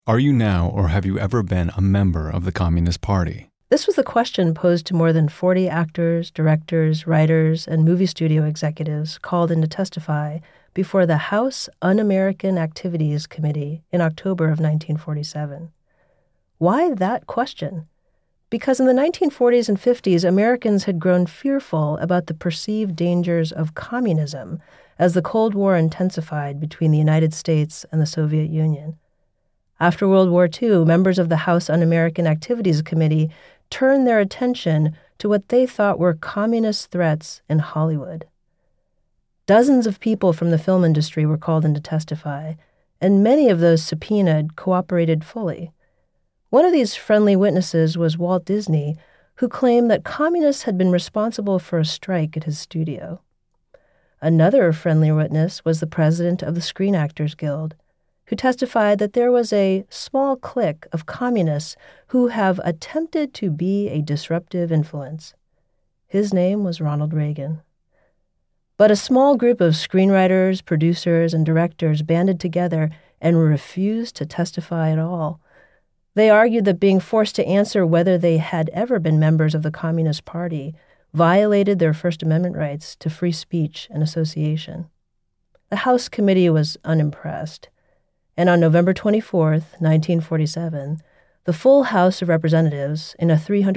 Are you now or have you ever been a member of the Communist Party? This was the question posed to more than 40 actors, directors, writers, and movie studio executives called in to testify before the House Un-American Activities Committee in October of 1947. Why that question? Because in the 1940s and 50s, Americans had grown fearful about the perceived dangers of communism as the Cold War intensified between the United States and the Soviet Union. After World War II, members of the House Un-American Activities Committee turned their attention to what they thought were communist threats in Hollywood. Dozens of people from the film industry were called in to testify, and many of those subpoenaed cooperated fully. One of these friendly witnesses was Walt Disney, who claimed that communists had been responsible for a strike at his studio. Another friendly witness was the president of the Screen Actors Guild, who testified that there was a small clique of communists who have attempted to be a disruptive influence. His name was Ronald Reagan. But a small group of screenwriters, producers, and directors banded together and refused to testify at all. They argued that being forced to answer whether they had ever been members of the Communist Party violated their First Amendment rights to free speech and association. The House Committee was unimpressed, and on November 24th, 1947, the full House of Representatives, in a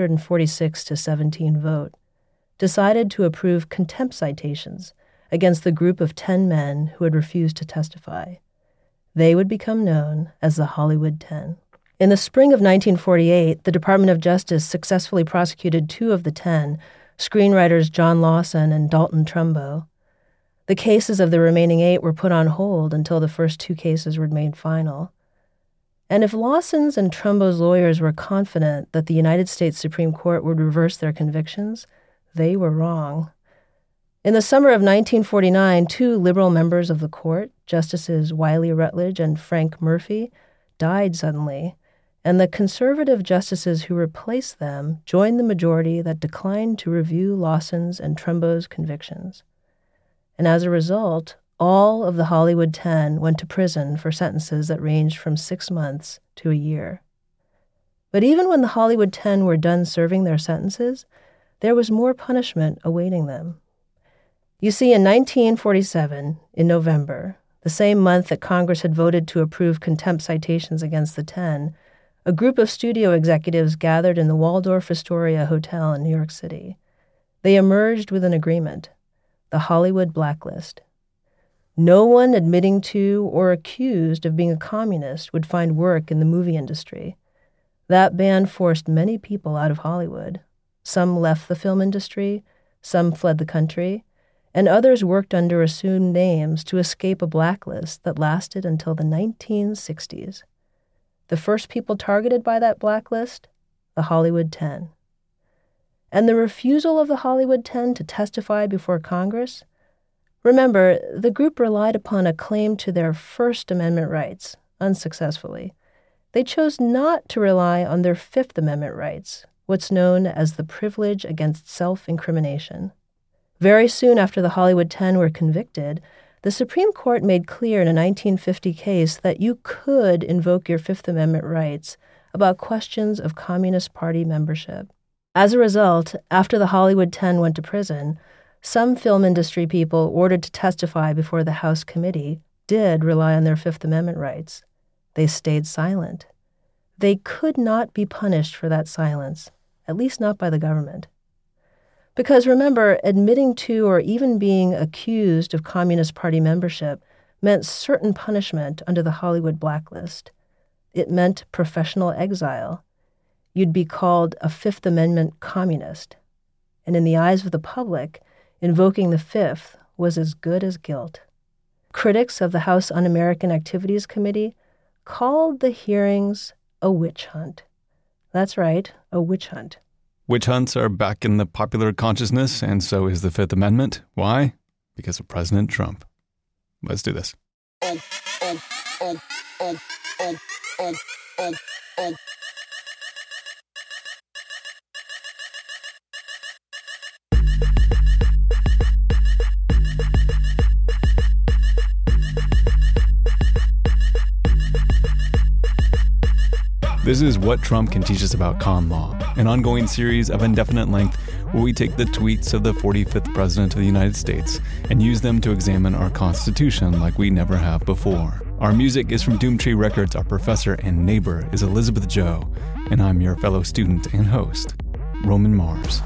346-17 vote, decided to approve contempt citations against the group of 10 men who had refused to testify. They would become known as the Hollywood 10. In the spring of 1948, the Department of Justice successfully prosecuted 2 of the 10, screenwriters John Lawson and Dalton Trumbo. The cases of the remaining 8 were put on hold until the first 2 cases were made final. And if Lawson's and Trumbo's lawyers were confident that the United States Supreme Court would reverse their convictions, they were wrong. In the summer of 1949, 2 liberal members of the court, Justices Wiley Rutledge and Frank Murphy, died suddenly, and the conservative justices who replaced them joined the majority that declined to review Lawson's and Trumbo's convictions. And as a result, all of the Hollywood 10 went to prison for sentences that ranged from 6 months to a year. But even when the Hollywood 10 were done serving their sentences, there was more punishment awaiting them. You see, in 1947, in November, the same month that Congress had voted to approve contempt citations against the 10, a group of studio executives gathered in the Waldorf Astoria Hotel in New York City. They emerged with an agreement, the Hollywood Blacklist. No one admitting to or accused of being a communist would find work in the movie industry. That ban forced many people out of Hollywood. Some left the film industry, some fled the country, and others worked under assumed names to escape a blacklist that lasted until the 1960s. The first people targeted by that blacklist, the Hollywood 10. And the refusal of the Hollywood 10 to testify before Congress? Remember, the group relied upon a claim to their First Amendment rights, unsuccessfully. They chose not to rely on their Fifth Amendment rights, what's known as the privilege against self-incrimination. Very soon after the Hollywood 10 were convicted, the Supreme Court made clear in a 1950 case that you could invoke your Fifth Amendment rights about questions of Communist Party membership. As a result, after the Hollywood 10 went to prison, some film industry people ordered to testify before the House committee did rely on their Fifth Amendment rights. They stayed silent. They could not be punished for that silence, at least not by the government. Because remember, admitting to or even being accused of Communist Party membership meant certain punishment under the Hollywood blacklist. It meant professional exile. You'd be called a Fifth Amendment communist. And in the eyes of the public, invoking the Fifth was as good as guilt. Critics of the House Un-American Activities Committee called the hearings a witch hunt. That's right, a witch hunt. Witch hunts are back in the popular consciousness, and so is the Fifth Amendment. Why? Because of President Trump. Let's do this. This is What Trump Can Teach Us About Con Law, an ongoing series of indefinite length where we take the tweets of the 45th President of the United States and use them to examine our Constitution like we never have before. Our music is from Doomtree Records. Our professor and neighbor is Elizabeth Joe, and I'm your fellow student and host, Roman Mars.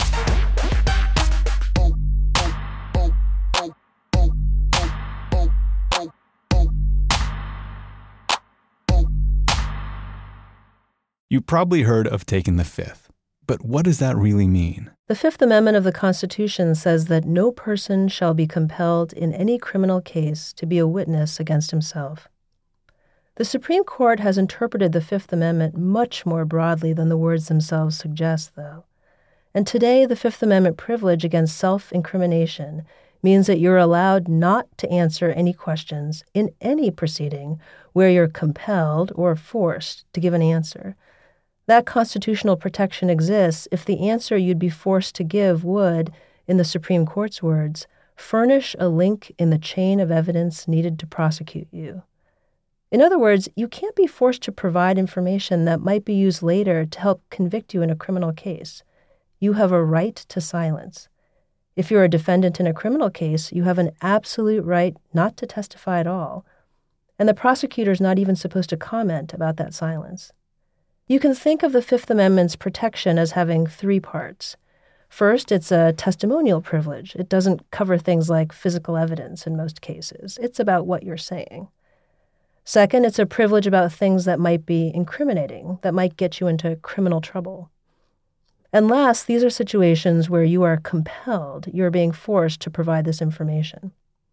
You probably heard of taking the Fifth, but what does that really mean? The Fifth Amendment of the Constitution says that no person shall be compelled in any criminal case to be a witness against himself. The Supreme Court has interpreted the Fifth Amendment much more broadly than the words themselves suggest, though. And today, the Fifth Amendment privilege against self-incrimination means that you're allowed not to answer any questions in any proceeding where you're compelled or forced to give an answer. That constitutional protection exists if the answer you'd be forced to give would, in the Supreme Court's words, furnish a link in the chain of evidence needed to prosecute you. In other words, you can't be forced to provide information that might be used later to help convict you in a criminal case. You have a right to silence. If you're a defendant in a criminal case, you have an absolute right not to testify at all, and the prosecutor's not even supposed to comment about that silence. You can think of the Fifth Amendment's protection as having three parts. First, it's a testimonial privilege. It doesn't cover things like physical evidence in most cases. It's about what you're saying. Second, it's a privilege about things that might be incriminating, that might get you into criminal trouble. And last, these are situations where you are compelled, you're being forced to provide this information.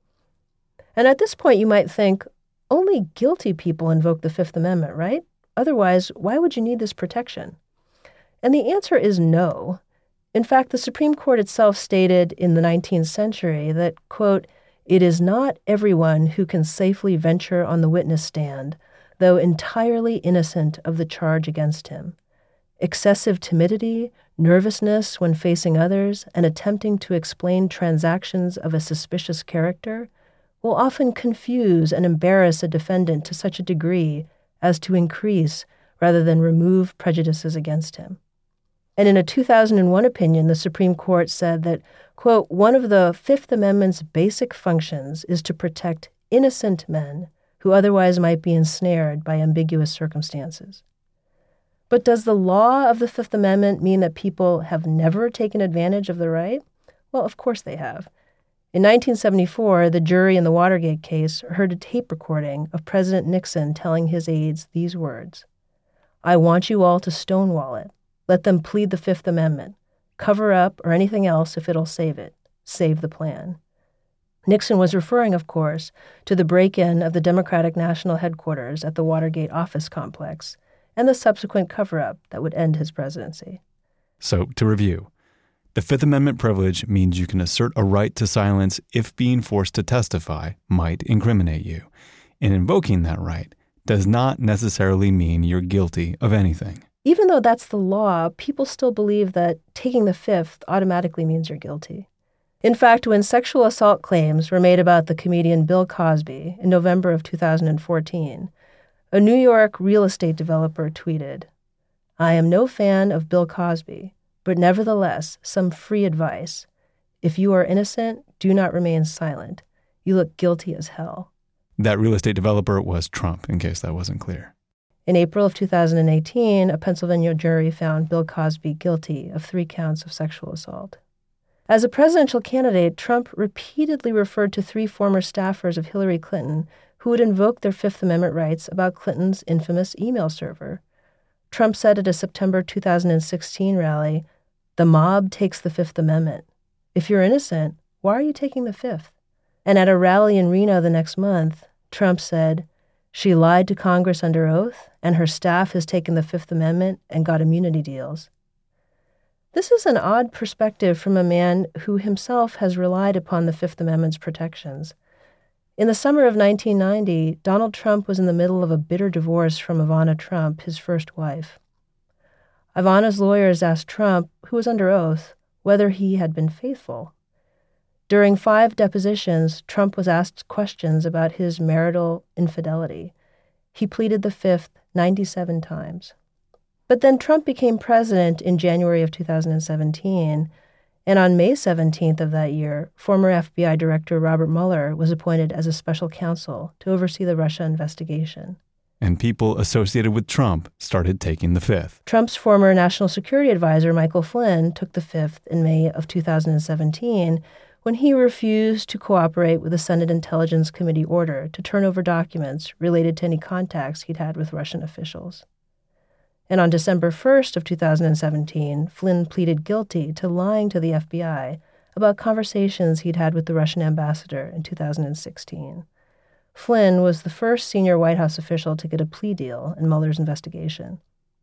And at this point, you might think, only guilty people invoke the Fifth Amendment, right? Otherwise, why would you need this protection? And the answer is no. In fact, the Supreme Court itself stated in the 19th century that, quote, "It is not everyone who can safely venture on the witness stand, though entirely innocent of the charge against him. Excessive timidity, nervousness when facing others, and attempting to explain transactions of a suspicious character will often confuse and embarrass a defendant to such a degree as to increase rather than remove prejudices against him." And in a 2001 opinion, the Supreme Court said that, quote, "One of the Fifth Amendment's basic functions is to protect innocent men who otherwise might be ensnared by ambiguous circumstances." But does the law of the Fifth Amendment mean that people have never taken advantage of the right? Well, of course they have. In 1974, the jury in the Watergate case heard a tape recording of President Nixon telling his aides these words, "I want you all to stonewall it. Let them plead the Fifth Amendment. Cover up or anything else if it'll save it. Save the plan." Nixon was referring, of course, to the break-in of the Democratic National Headquarters at the Watergate office complex and the subsequent cover-up that would end his presidency. So, to review, the Fifth Amendment privilege means you can assert a right to silence if being forced to testify might incriminate you. And invoking that right does not necessarily mean you're guilty of anything. Even though that's the law, people still believe that taking the Fifth automatically means you're guilty. In fact, when sexual assault claims were made about the comedian Bill Cosby in November of 2014, a New York real estate developer tweeted, "I am no fan of Bill Cosby, but nevertheless, some free advice. If you are innocent, do not remain silent. You look guilty as hell." That real estate developer was Trump, in case that wasn't clear. In April of 2018, a Pennsylvania jury found Bill Cosby guilty of 3 counts of sexual assault. As a presidential candidate, Trump repeatedly referred to 3 former staffers of Hillary Clinton who would invoke their Fifth Amendment rights about Clinton's infamous email server. Trump said at a September 2016 rally, "The mob takes the Fifth Amendment. If you're innocent, why are you taking the Fifth?" And at a rally in Reno the next month, Trump said, "She lied to Congress under oath, and her staff has taken the Fifth Amendment and got immunity deals." This is an odd perspective from a man who himself has relied upon the Fifth Amendment's protections. In the summer of 1990, Donald Trump was in the middle of a bitter divorce from Ivana Trump, his first wife. Ivana's lawyers asked Trump, who was under oath, whether he had been faithful. During 5 depositions, Trump was asked questions about his marital infidelity. He pleaded the Fifth 97 times. But then Trump became president in January of 2017, and on May 17th of that year, former FBI Director Robert Mueller was appointed as a special counsel to oversee the Russia investigation. And people associated with Trump started taking the fifth. Trump's former national security advisor, Michael Flynn, took the fifth in May of 2017 when he refused to cooperate with the Senate Intelligence Committee order to turn over documents related to any contacts he'd had with Russian officials. And on December 1st of 2017, Flynn pleaded guilty to lying to the FBI about conversations he'd had with the Russian ambassador in 2016. Flynn was the first senior White House official to get a plea deal in Mueller's investigation.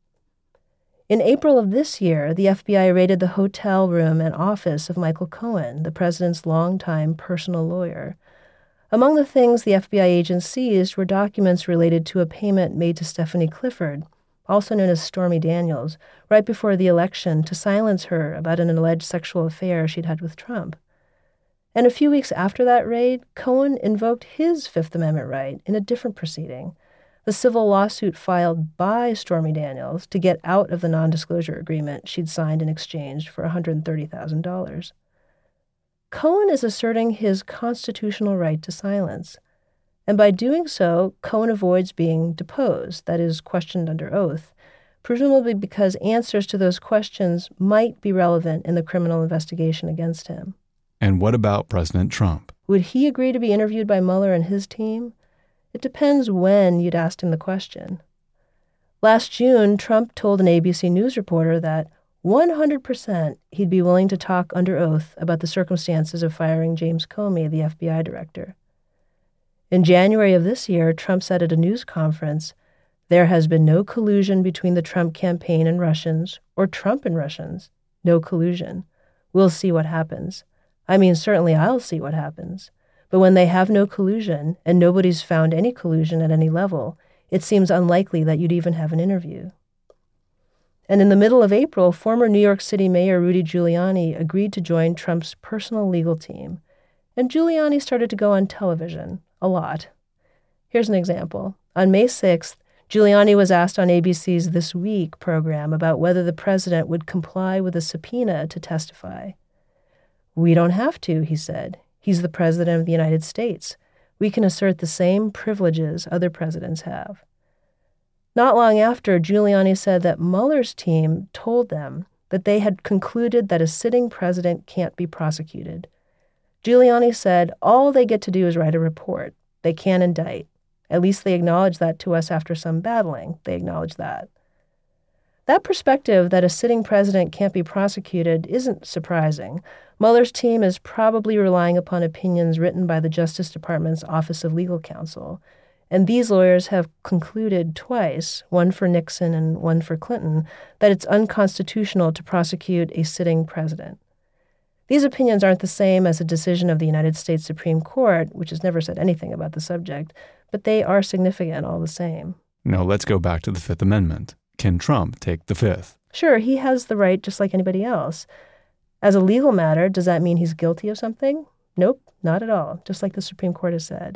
In April of this year, the FBI raided the hotel room and office of Michael Cohen, the president's longtime personal lawyer. Among the things the FBI agents seized were documents related to a payment made to Stephanie Clifford, also known as Stormy Daniels, right before the election to silence her about an alleged sexual affair she'd had with Trump. And a few weeks after that raid, Cohen invoked his Fifth Amendment right in a different proceeding, the civil lawsuit filed by Stormy Daniels to get out of the non-disclosure agreement she'd signed in exchange for $130,000. Cohen is asserting his constitutional right to silence, and by doing so, Cohen avoids being deposed, that is, questioned under oath, presumably because answers to those questions might be relevant in the criminal investigation against him. And what about President Trump? Would he agree to be interviewed by Mueller and his team? It depends when you'd asked him the question. Last June, Trump told an ABC News reporter that 100% he'd be willing to talk under oath about the circumstances of firing James Comey, the FBI director. In January of this year, Trump said at a news conference, "There has been no collusion between the Trump campaign and Russians, or Trump and Russians. No collusion. We'll see what happens. I mean, certainly I'll see what happens. But when they have no collusion, and nobody's found any collusion at any level, it seems unlikely that you'd even have an interview." And in the middle of April, former New York City Mayor Rudy Giuliani agreed to join Trump's personal legal team. And Giuliani started to go on television, a lot. Here's an example. On May 6th, Giuliani was asked on ABC's This Week program about whether the president would comply with a subpoena to testify. "We don't have to," he said. "He's the president of the United States. We can assert the same privileges other presidents have." Not long after, Giuliani said that Mueller's team told them that they had concluded that a sitting president can't be prosecuted. Giuliani said all they get to do is write a report. They can't indict. At least they acknowledged that to us after some battling. They acknowledged that. That perspective that a sitting president can't be prosecuted isn't surprising. Mueller's team is probably relying upon opinions written by the Justice Department's Office of Legal Counsel, and these lawyers have concluded twice, one for Nixon and one for Clinton, that it's unconstitutional to prosecute a sitting president. These opinions aren't the same as a decision of the United States Supreme Court, which has never said anything about the subject, but they are significant all the same. Now let's go back to the Fifth Amendment. Can Trump take the fifth? Sure, he has the right just like anybody else. As a legal matter, does that mean he's guilty of something? Nope, not at all, just like the Supreme Court has said.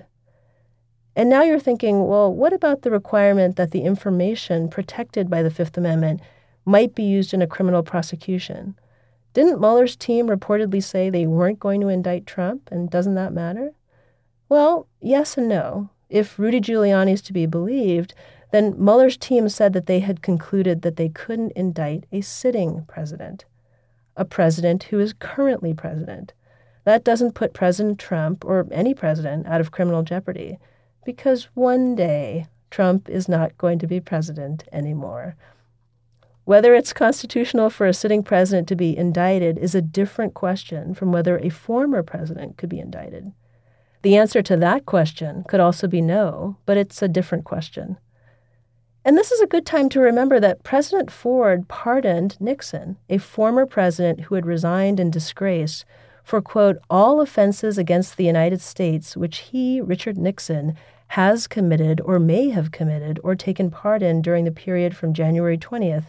And now you're thinking, well, what about the requirement that the information protected by the Fifth Amendment might be used in a criminal prosecution? Didn't Mueller's team reportedly say they weren't going to indict Trump, and doesn't that matter? Well, yes and no. If Rudy Giuliani is to be believed, then Mueller's team said that they had concluded that they couldn't indict a sitting president, a president who is currently president. That doesn't put President Trump or any president out of criminal jeopardy, because one day Trump is not going to be president anymore. Whether it's constitutional for a sitting president to be indicted is a different question from whether a former president could be indicted. The answer to that question could also be no, but it's a different question. And this is a good time to remember that President Ford pardoned Nixon, a former president who had resigned in disgrace, for, quote, all offenses against the United States which he, Richard Nixon, has committed or may have committed or taken part in during the period from January 20th,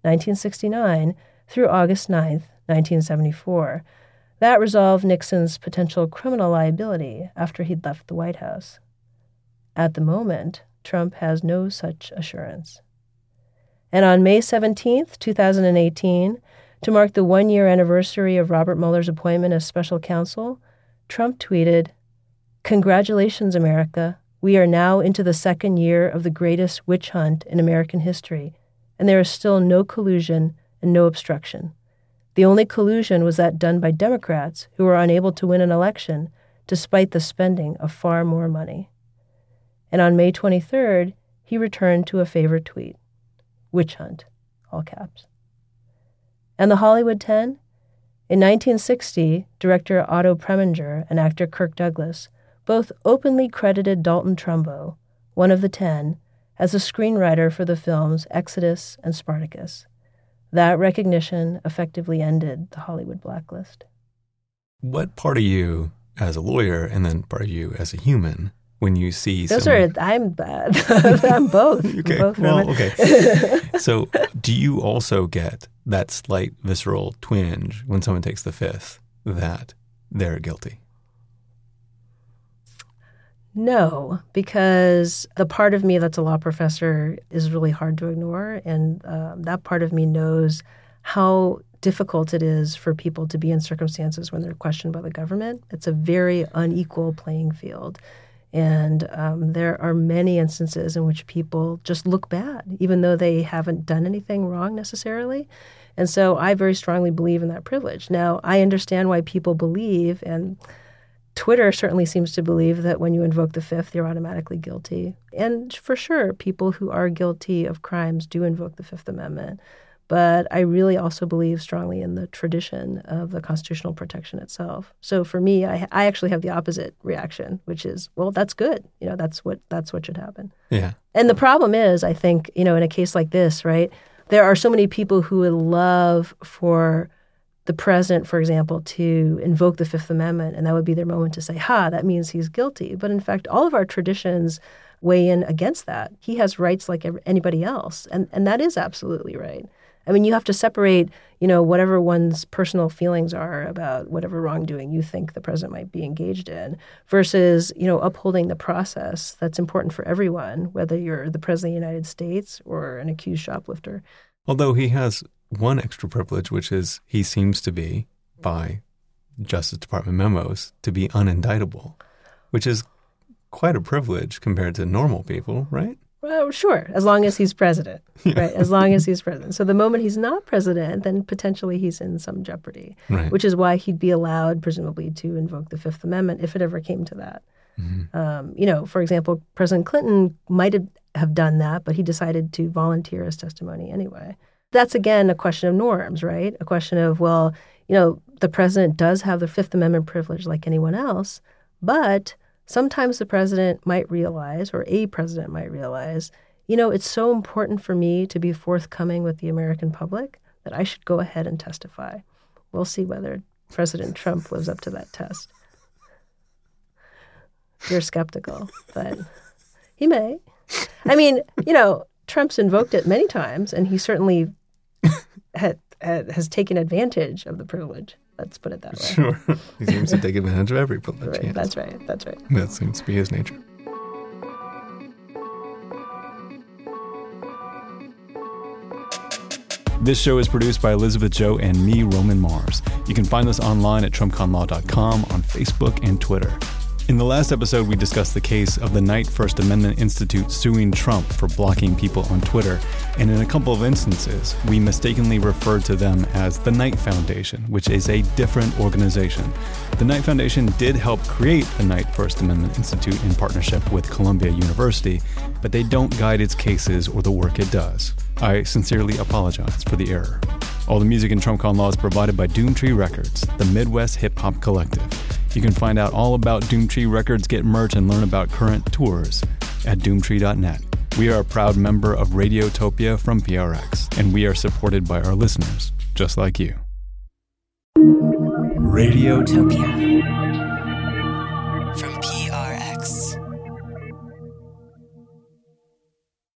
1969 through August 9th, 1974. That resolved Nixon's potential criminal liability after he'd left the White House. At the moment, Trump has no such assurance. And on May 17th, 2018, to mark the one-year anniversary of Robert Mueller's appointment as special counsel, Trump tweeted, "Congratulations, America. We are now into the second year of the greatest witch hunt in American history, and there is still no collusion and no obstruction. The only collusion was that done by Democrats who were unable to win an election despite the spending of far more money." And on May 23rd, he returned to a favorite tweet, "Witch hunt," all caps. And the Hollywood 10? In 1960, director Otto Preminger and actor Kirk Douglas both openly credited Dalton Trumbo, one of the 10, as a screenwriter for the films Exodus and Spartacus. That recognition effectively ended the Hollywood blacklist. What part of you as a lawyer and then part of you as a human when you see I'm bad. I'm both. Okay. Both okay. So do you also get that slight visceral twinge when someone takes the fifth that they're guilty? No, because the part of me that's a law professor is really hard to ignore. And that part of me knows how difficult it is for people to be in circumstances when they're questioned by the government. It's a very unequal playing field. And there are many instances in which people just look bad, even though they haven't done anything wrong necessarily. And so I very strongly believe in that privilege. Now, I understand why people believe, and Twitter certainly seems to believe, that when you invoke the fifth, you're automatically guilty. And for sure, people who are guilty of crimes do invoke the Fifth Amendment. But I really also believe strongly in the tradition of the constitutional protection itself. So for me, I actually have the opposite reaction, which is, well, that's good. You know, that's what should happen. Yeah. And the problem is, I think, you know, in a case like this, right, there are so many people who would love for the president, for example, to invoke the Fifth Amendment, and that would be their moment to say, that means he's guilty. But in fact, all of our traditions weigh in against that. He has rights like anybody else, and that is absolutely right. I mean, you have to separate, you know, whatever one's personal feelings are about whatever wrongdoing you think the president might be engaged in versus, you know, upholding the process that's important for everyone, whether you're the president of the United States or an accused shoplifter. Although he has one extra privilege, which is he seems to be, by Justice Department memos, to be unindictable, which is quite a privilege compared to normal people, right? Well, sure, as long as he's president, right? As long as he's president. So the moment he's not president, then potentially he's in some jeopardy, right. Which is why he'd be allowed, presumably, to invoke the Fifth Amendment if it ever came to that. Mm-hmm. You know, for example, President Clinton might have done that, but he decided to volunteer his testimony anyway. That's, again, a question of norms, right? A question of, well, you know, the president does have the Fifth Amendment privilege like anyone else, but sometimes the president might realize, or a president might realize, you know, it's so important for me to be forthcoming with the American public that I should go ahead and testify. We'll see whether President Trump lives up to that test. You're skeptical, but he may. I mean, you know, Trump's invoked it many times, and he certainly has taken advantage of the privilege. Let's put it that way. Sure. He seems to take advantage of every privilege. Right. Yes. That's right. That's right. That seems to be his nature. This show is produced by Elizabeth Joe and me, Roman Mars. You can find us online at TrumpConLaw.com, on Facebook and Twitter. In the last episode, we discussed the case of the Knight First Amendment Institute suing Trump for blocking people on Twitter. And in a couple of instances, we mistakenly referred to them as the Knight Foundation, which is a different organization. The Knight Foundation did help create the Knight First Amendment Institute in partnership with Columbia University, but they don't guide its cases or the work it does. I sincerely apologize for the error. All the music in Trump Con Law is provided by Doomtree Records, the Midwest Hip Hop Collective. You can find out all about Doomtree Records, get merch, and learn about current tours at doomtree.net. We are a proud member of Radiotopia from PRX, and we are supported by our listeners, just like you. Radiotopia.